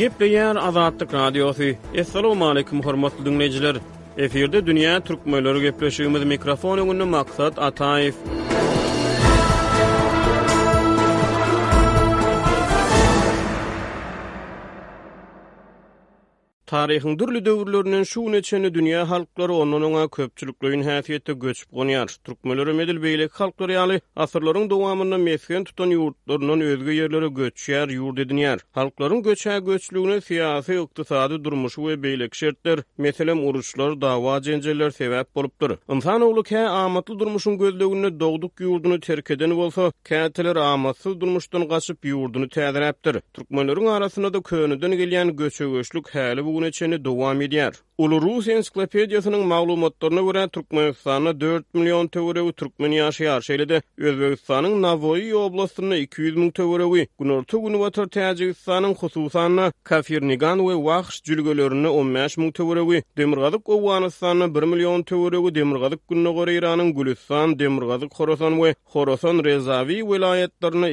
Gepleýär Azatlyk Radiosu. Assalamu alaykum hormatly dinleyijiler. Eferde dünýä türkmenleri gepleşigimiz mikrofon öňünde maksat Ataýew. Tarihin dürli döwürlerinden şu neçeni dünýä halklary onuňa köpçülikliğin häsiýetde göçüp gonýar. Türkmenleri medil beýlek halklary ýaly asyrlaryň dowamynda mesken tutan ýurtlarynyň özge ýerlere göçýär, ýurt edinýär. Halklaryň göçlüğine syýasy, ykdysady durmuşy we beýlek şertler, meselem uruşlar, dawa jenjeller sebäp bolupdyr. Insan ogly kä amatly durmuşyň gözleginde dogduk ýurduny terk edeni bolsa, käteler amatsyz durmuşdan gaçyp ýurduny täzeräpdir. Türkmenleriň arasynda da könüden gelýän göçegeçlik häli neçeni dowam edýär. Ulu Rus ensiklopediýasynyň maglumatlaryna görä Türkmenistanda 4 million töweregi türkmen ýaşaýar. Şeýlede Özbegistanyň Navoiy oblastyna 200 000 töweregi, Günorta Günüwatar Täjikistanyň hususan Kafirnigan we Wahş jülgelerini 15 000 töweregi, Demirgazyk Owganystanyň 1 million töweregi, Demirgazyk Günnogor Iranyň Gülistan, Demirgazyk Horasan we Horasan Rezavi vilayetlerine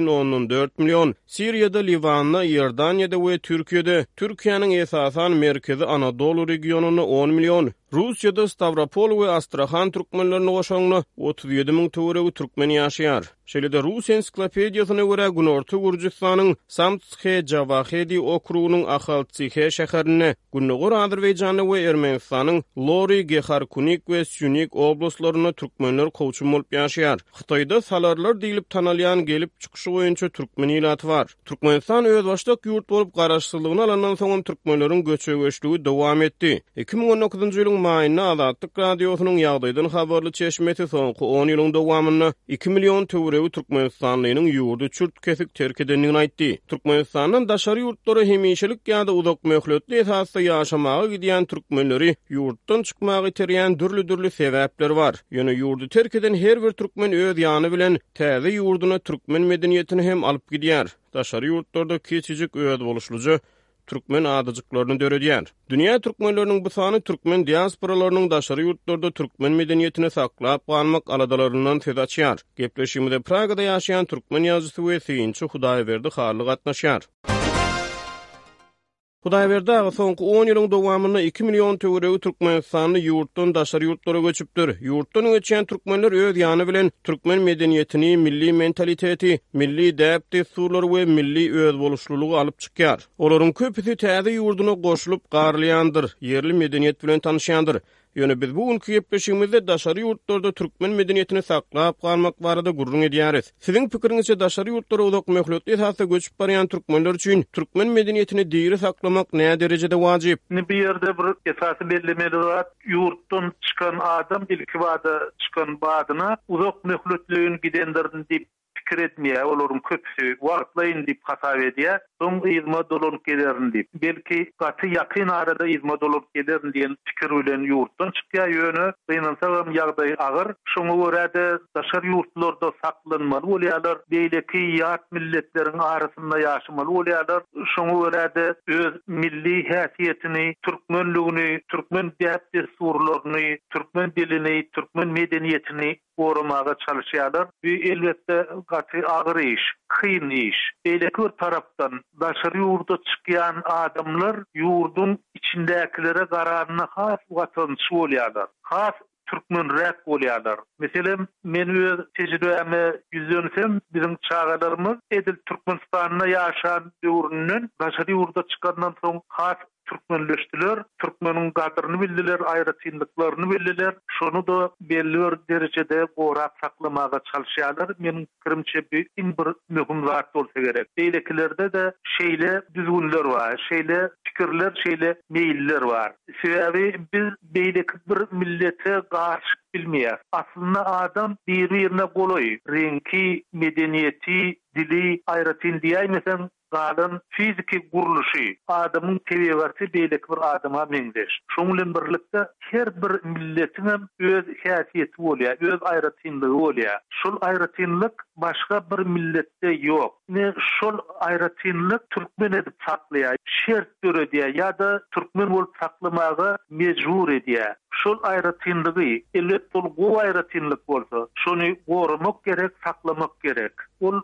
2,4 million, Siriýada, Liwanda, Ýordaniýada we Türkiýede, Türkiýanyň esasan merkezi Anadolu regionuna 10 million, Russiýada Stavropol we Astrakhan türkmenlerini goşaňyna 37 000 töweregi türkmen ýaşaýar. Şeýlede Rus ensiklopediýasyna görä Günorta Gürjistanyň Samtskhe Javakhedi okrugynyň Akhaltsikhe şäherine, Günnogor Azerbaýjany we Ermenistanyň Lori, Gekharkunik we Syunik oblastlaryna türkmenler kowçum bolup ýaşaýar. Hytaýda salarlar diýilip tanalýan gelip çykyşy boýunça türkmen ýylaty bar. Türkmenistan öz başlyk ýurt bolup garaşsyzlygyny alandan soň türkmenleriň göçegeçligi dowam etdi. 2019-njy ýylyň maýyna Azatlyk Radiosynyň ýagdaýdan habarly çeşmeti soňky 10 ýylyň dowamyna 2 million töweregi Türkmenistanlynyň ýurdu çürt kesik terk edenligini aýtdy. Türkmenistanyň daşary ýurtlary hemişelik ýa-da uzak möhletli esasda ýaşamagy gidýän türkmenleri ýurtdan çykmagy terýän dürli sebäpler bar. Ýöne ýurdu terk eden her bir türkmen öz ýany bilen täze ýurduna türkmen medeniýetini hem alyp gidýär. Daşary ýurtlarda keçijik öýet boluşluja türkmen adyjyklaryny döredýär. Dünýä türkmenleriniň bu sany türkmen diasporalarynyň daşary ýurtlarda türkmen medeniýetini saklap galmak aladalaryndan söz açýar. Gepleşigimizde Pragada ýaşaýan türkmen ýazgysy we synçy Hudaýberdi Harly gatnaşýar. Hudaýberdi soňky 10 ýylyň dowamyna 2 million töweregi Türkmenistanyň ýurtdan daşary ýurtlara göçüpdir. Ýurtdan göçen türkmenler öz ýany bilen türkmen medeniýetini, milli mentaliteti, milli däp-desturlary we milli öz boluşlulygy alyp çykýar. Olaryň köpüsi täze ýurduna goşulyp garlyandyr, yerli medeniýet bilen tanışýandyr. Ýöne biz bu günkü gepleşigimizde daşary ýurtlarda türkmen medeniýetini saklap galmak barada gurrun edýäris. Siziň pikiriňizçe daşary ýurtlara uzak möhletli esasda göçüp barýan türkmenler üçin türkmen medeniýetini diýri saklamak näme derejede wajyp? Bir ýerde bir esasy bellemeli zat, ýurtdan çykan adam ilki wada çykan badyna uzak möhletliğin gidenlerden diýip pikir etmeýär, olaryň köpüsi wagtlaýyn diýip hasap edýär. Soň izma dolanyp gelerin diýip. Belki gaty ýakyn arada izma dolanyp gelerin diýen pikir bilen ýurtdan çykýar ýöne, gynansaň ýagdaý agyr. Şoňa görä-de daşary ýurtlarda saklanmaly bolýarlar, beýleki ýat milletleriň arasynda ýaşamaly bolýarlar. Şoňa görä-de öz milli häsiýetini, türkmenligini, türkmen däp-desturlaryny, türkmen dilini, türkmen medeniýetini goramaga çalışýarlar. Bu elbetde gaty agyr iş, kyn iş. Beýleki bir tarapdan daşary ýurda çykýan adamlar ýurdun içindäkilere garanyna has watançy bolýarlar. Has türkmenrek bolýarlar. Meselem men öz tejribemi ýüzlensem, bizim çağalarymız edil Türkmenistanyna ýaşan döwründen daşary ýurda çykandan soň has türkmenleşdiler, türkmeniň gadyryny bildiler, aýratynlyklaryny bildiler. Şonu da belli bir derejede gorap saklamaga çalışýarlar. Meniň pikirimçe bir möhüm zat bolsa gerek. Beýlekilerde de şeýle düzgünler bar, şeýle pikirler, şeýle meýiller bar. Sebäbi biz beýleki bir millete garşy bilmeýär. Aslynda adam bir-birine goloý. Renki, medeniýeti, dili, aýratyn diýmesen galan fiziki guruluşy, adamyň tebigaty beýleki bir adama meňdeş. Şoň bilen birlikde her bir milletiň öz häsiýeti bolýar, öz aýratynlygy bolýar. Şol aýratynlyk başga bir milletde ýok. Ne şol aýratynlyk türkmen edip saklaýar, şert görediýär ýa-da türkmen bolup saklamagy mejbur edýär. Şol aýratynlygy, elbet bol gowy aýratynlyk bolsa, şonu gorumak gerek, saklamak gerek. Ol bir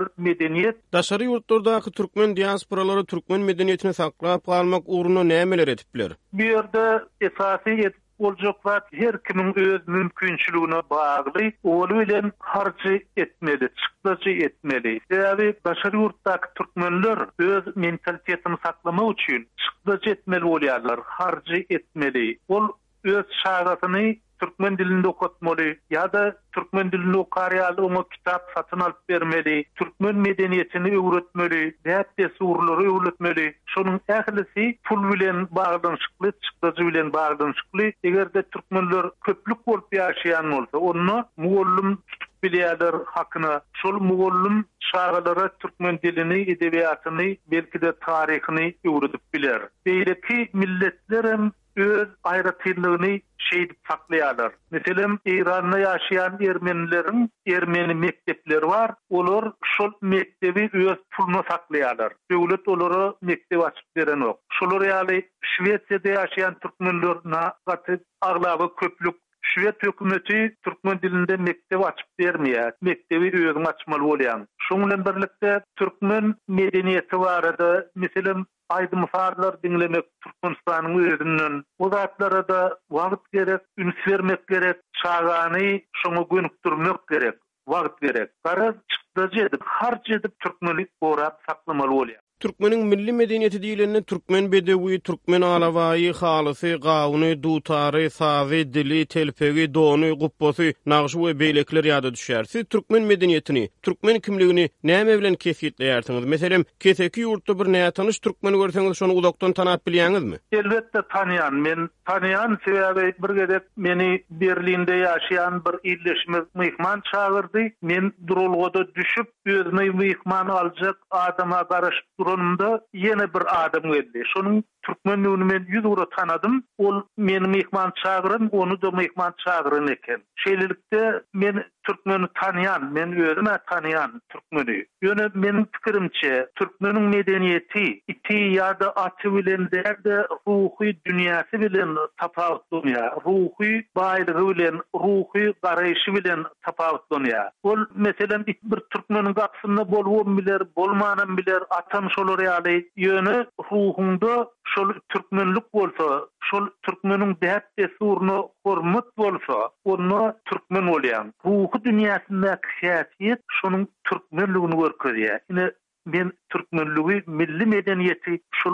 medeniyet. Daşary ýurtlardaky türkmen diasporalary türkmen medeniýetini saklap galmak uğruna nämeler etipler? Bu ýerde esasy boljak zat her kimin öz mümkinçiligine bagly, ol bilen harjy etmeli, çykdyjy etmeli. Sebäbi daşary ýurtdaky türkmenler öz mentalitetini saklamak üçin çykdyjy etmeli bolýarlar, harjy etmeli. Ol öz şagatyny türkmen dilinde okutmaly ýa-da türkmen dilinde okarýaly oňa kitap satyn alyp bermeli, türkmen medeniýetini öwretmeli, däpde surlary öwretmeli. Şonuň ählisi pul bilen baglanşykly, çykdyjy bilen baglanşykly. Egerde türkmenler köplük bolup ýaşaýan bolsa, onu muallym tutup bilýärler hakyna. Şol muallym şagalara türkmen dilini, edebiýatyny, belki de taryhyny öwredip biler. Beýleki milletler hem öz aýratyrlygyny şeýdip saklaýarlar. Meselem Iranda ýaşaýan ermenilerin ermeni mektepleri var. Olar şol mektebi öz puluna saklaýarlar. Döwlet olary mektep açyp beren ok. Şolar ýaly Şwetsiýada ýaşaýan türkmenler nagaty aglaby köplük. Şwed hökümeti türkmen dilinde mektep açyp bermeýär. Mektebi özüň açmaly bolýan. Şoň bilen birlikde türkmen medeniýeti barada meselem aýdym farlar dinlemek Türkmenistanyň özünden. Bu zatlara da wagt gerek, üns bermek gerek, çagany şoňa gönükdirmek gerek, wagt gerek. Garaz çykdyjy edip, harjy edip türkmenlik gorap saklamaly bolýar. Türkmenin milli medeniýeti diýilende türkmen bedewi, türkmen alawaýy, halysy, gawny, dutary, sazy, dili, telpegi, dony, guppasy, nagşy we beýlekler ýada düşär. Siz türkmen medeniýetini, türkmen kimligini näme bilen kesgitleýärsiňiz? Meselem, keseki ýurtda bir näme tanyş türkmeni görseňiz, şonu uzakdan tanap bilýäňizmi? Elbetde tanıyan. Men tanıyan sebäbi bir gedek meni Berlinde ýaşaýan bir illeşme myhman çağırdy. Men durulgoda düşüp özüne myhman aljak adama garaşyp durumda yine bir adam geldi. Şonuň türkmenligini men 100 ura tanadym. Ol meni myhman çağıryn, onu da myhman çağıryn eken. Şeýlelikde men türkmeni tanıyan, men özüme tanıyan türkmeni. Ýöne menin pikirimçe türkmeniň medeniýeti iti ýa-da aty bilen derde ruhy dünýäsi bilen tapawutlanýar. Ruhy baýlygy bilen, ruhy garaýşy bilen tapawutlanýar. Ol meselem bir türkmeniň gapsynda bolwam biler, bolmanam biler, atan şolar ýaly ýöne ruhunda şol türkmenlik bolsa, şol türkmeniň däpde suruny hormat bolsa, onu türkmen bolýan. Ruhy dünýäsindäki häsiýet şonuň türkmenligini görkezýär. Ine men türkmenligi, milli medeniýeti şol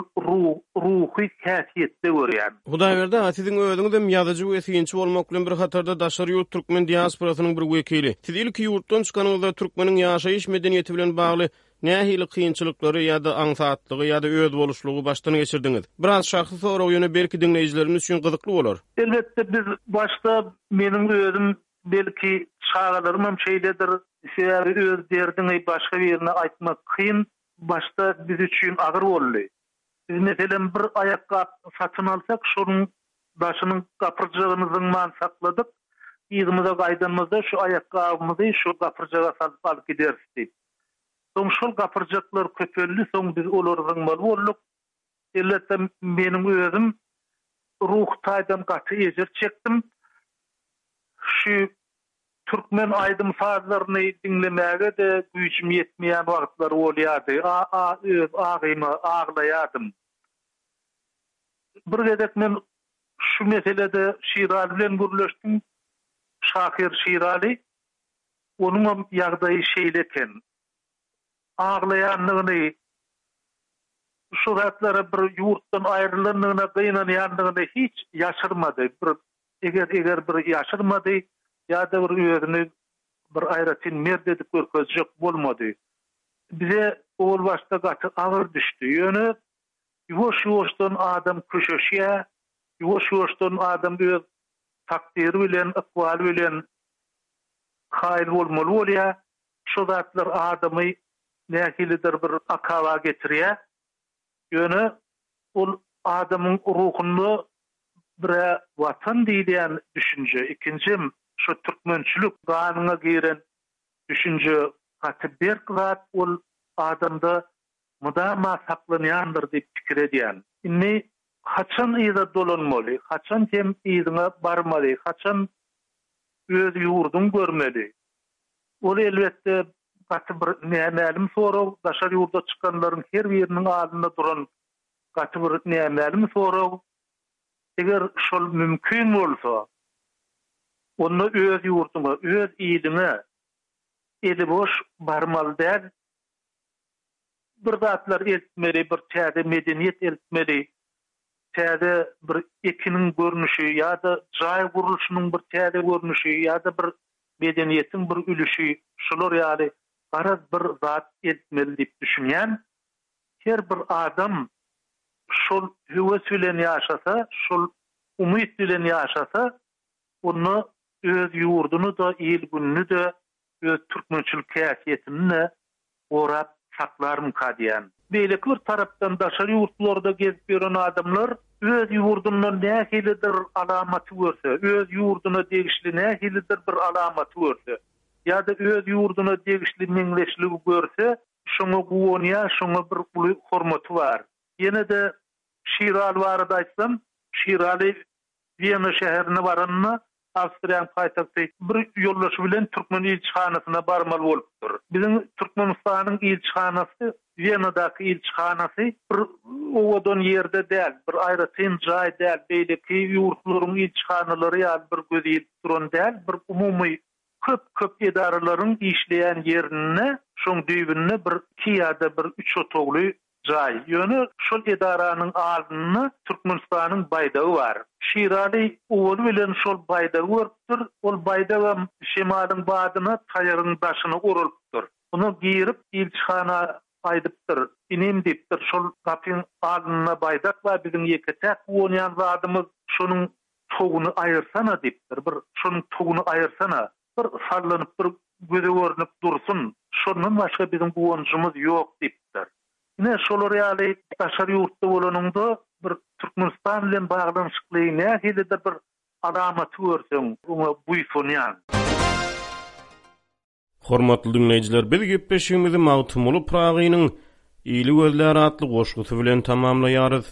ruhy häsiýetde görýän. Hudaýberde siziň özüňiz hem ýazyjy we synçy bolmak bilen bir hatarda daşary ýurt türkmen diasporasynyň bir wekili. Siz ilki ýurtdan çykanyňyzda türkmeniň ýaşaýyş medeniýeti bilen bagly nähili kynçylykları ýa-da aňsatlygy ýa-da öz boluşlugy başdan geçirdiňiz? Biraz şahsy soraw ýöne belki dinleýijilerimiz üçin gyzykly bolar. Elbetde biz başta meniň özüm belki şagalarym hem şeýledir. Sebäbi öz derdiňi başga birine aýtmak kyn, başta biz üçin agyr boldy. Biz meselem bir aýakka satyn alsak, şonuň başynyň gapyrjagyny man sakladyk. Ýygymyza gaýdanmyzda şu aýakkabymyzy şu gapyrjaga salyp alyp gidersiz diýip. Soň şol gapyrjaklar köpelli, soň biz olaryň mal bolduk. Elbetde meniň özüm ruh taýdan gaty ejer çekdim. Şu türkmen aýdym sazlaryny dinlemäge de güýçüm ýetmeýän wagtlar bolýardy. Öz agymy aglaýardym. Bir gedek men şu meselede Şirali bilen gürleşdim. Şakir Şirali. Onuň ýagdaýy şeýleken. Aglaýanlygyny, şu zatlara bir ýurtdan aýrylanlygyna gynanýanlygyny hiç ýaşyrmady. Eger bir ýaşyrmady, ýa-da bir özüni bir aýratyn mer dedip görkezjek bolmady. Bize ol başda gaty agyr düşdi. Ýöne ýuwaş-ýuwaşdan adam köşeşýär, ýuwaş-ýuwaşdan adam öz takdiri bilen, akwaly bilen haýyr bolmaly bolýar. Şu zatlar adamy nähilidir bir akawa getirýär. Ýöne ol adamyň ruhunda bir watan diýen düşünje, ikincim şu türkmençilik ganyna giren düşünje gaty bir zat ol adamda mudama saklanýandyr diýip pikir edýän. Inni haçan ýa-da dolanmaly, haçan hem ýygyna barmaly, haçan öz ýurdun görmeli. Ol elbetde gaty bir nämelim sorag, daşar ýurda çykanlaryň her biriniň aldyna duran gaty bir nämelim sorag. Eger şol mümkin bolsa, onu öz ýurduňa, öz ýylyňa eli boş barmal däl. Bir zatlar eltmeli, bir täze medeniýet eltmeli, täze bir ekiniň görnüşi ýa-da jaý gurulşynyň bir täze görnüşi ýa-da bir medeniýetiň bir ülüşi, şolar ýaly garaz bir zat eltmeli diýip düşünýän her bir adam şol höwes bilen ýaşasa, şol umyt bilen ýaşasa, onu öz ýurduny da, el gününi de, öz türkmençilik käsiyetini orap saklarym kadýan. Beýleki bir tarapdan daşary ýurtlarda gezip ýören adamlar öz ýurdundan nähilidir alamaty görse, öz ýurduna degişli nähilidir bir alamaty görse, ýa-da öz ýurduna degişli meňleşligi görse, şoňa guwonýa, şoňa bir uly hormaty bar. Ýene de Şiral barada aýtsam, Şiraly Viyana şäherine baranyna Awstriýanyň paýtagty bir ýollaşy bilen Türkmen ilçihanasyna barmal bolupdyr. Biziň Türkmenistanyň ilçihanasy, Viyanadaky ilçihanasy bir owadan ýerde däl, bir aýratyn jaý däl, beýleki ýurtlaryň ilçihanalary ýa bir gözýip duran däl, bir umumy köp edaralaryň işleýän ýerine, şoň düýbünne bir ýa-da bir 3 otogly jaý. Ýöne şol edaranyň aldyny Türkmenistanyň baýdagy bar. Şiraly owaly bilen şol baýdagy görüpdir. Ol baýdagam şemalyň badyna taýaryň başyna urulupdyr. Bunu girip ilçihana aýdypdyr. Inim diýipdir. Şol gapyň aldyna baýdak we biziň ýeketek oňan zadymyz şonuň toguny aýyrsana diýipdir. Bir şonuň toguny aýyrsana, bir sallanyp bir göze görünüp dursun. Şondan başga biziň guwonjymyz ýok diýipdir. Ne şolar ýaly daşary ýurtda bolanynda bir Türkmenistan bilen baglanyşykly nähilidir bir alamaty görseň, oňa buýsunýan. Hormatly dinleýijiler, biz gepleşigimizi Mawtumly Pragynyň Ýyly gözler atly goşgusy bilen tamamlaýarys.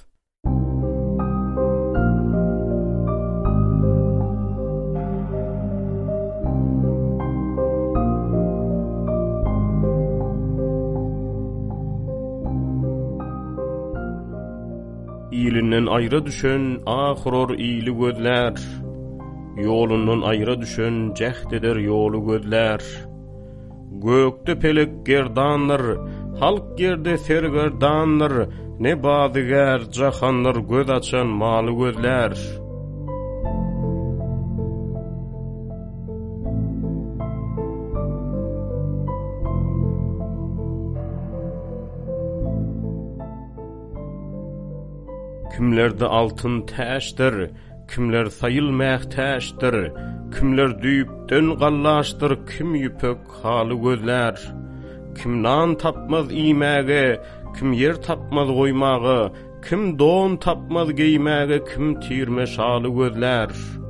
Ýylynden aýra düşen ahyror ýyly gözler, ýolundan aýra düşen jehd eder ýoly gözler. Gökde pelek gerdanlar, halk gerde sergerdanlar, ne badyger jahanlar göz açan maly gözler. Kimlerde altın täşdir, kimler sayılmaýak täşdir, kimler düýüpden gallaşdyr, kim ýüpek haly gözler. Kim nan tapmaz iýmäge, kim yer tapmaz goýmagy, kim don tapmaz giýmäge, kim tirme şaly gözler.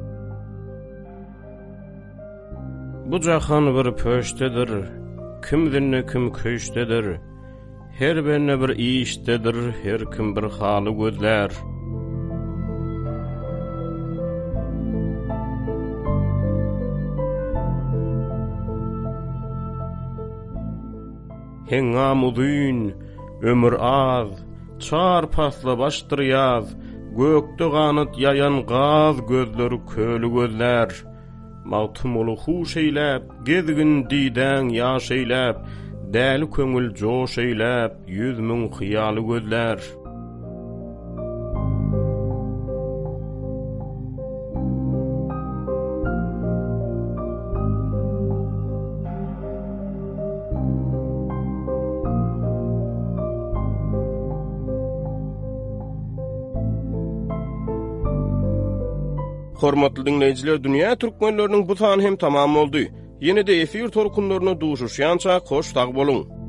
Bu jahan bir pöştedir, kimdinne kim köştedir. Her birine bir iştedir, her kim bir haly gözler. Hengam udyn, ömür az, çar pasla başdyr ýaz, gökde ganyt ýayan gaz gözleri köli gözler. Mawtumly huş eýläp, gezgin diýden ýaş eýläp, däli köňül joş eýläp, 100 000 hyýaly gözler. Hormatly dinleýijiler, dünýä türkmenleriniň bu sany hem tamam boldy. Ýene-de efir torkunlaryna duşuşýança hoş tag boluň.